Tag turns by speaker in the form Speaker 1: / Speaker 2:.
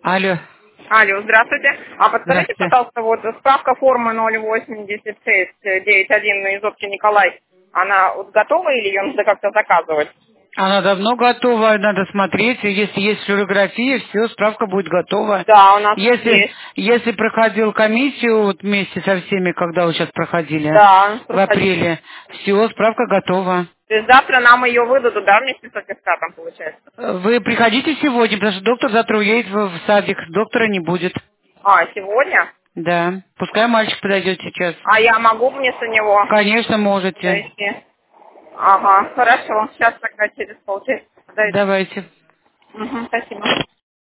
Speaker 1: Алло.
Speaker 2: Алло, здравствуйте. Подскажите,
Speaker 1: Здравствуйте.
Speaker 2: пожалуйста, вот справка формы 08691 из опки Николай, она вот готова или ее нужно как-то заказывать?
Speaker 1: Она давно готова, надо смотреть. И если есть флюорография, все, справка будет готова.
Speaker 2: Да, у нас
Speaker 1: Если,
Speaker 2: есть.
Speaker 1: если проходил комиссию вот вместе со всеми, когда вы сейчас проходили,
Speaker 2: Да,
Speaker 1: в
Speaker 2: проходи.
Speaker 1: апреле, все, справка готова.
Speaker 2: То есть завтра нам ее выдадут, да, вместе с аттестатом, получается?
Speaker 1: Вы приходите сегодня, потому что доктор завтра уедет в садик, доктора не будет.
Speaker 2: Сегодня?
Speaker 1: Да, пускай мальчик подойдет сейчас.
Speaker 2: А я могу вместо него
Speaker 1: Конечно, можете.
Speaker 2: подойти? Ага, хорошо. Сейчас тогда через полчаса подойду.
Speaker 1: Давайте.
Speaker 2: Угу, спасибо.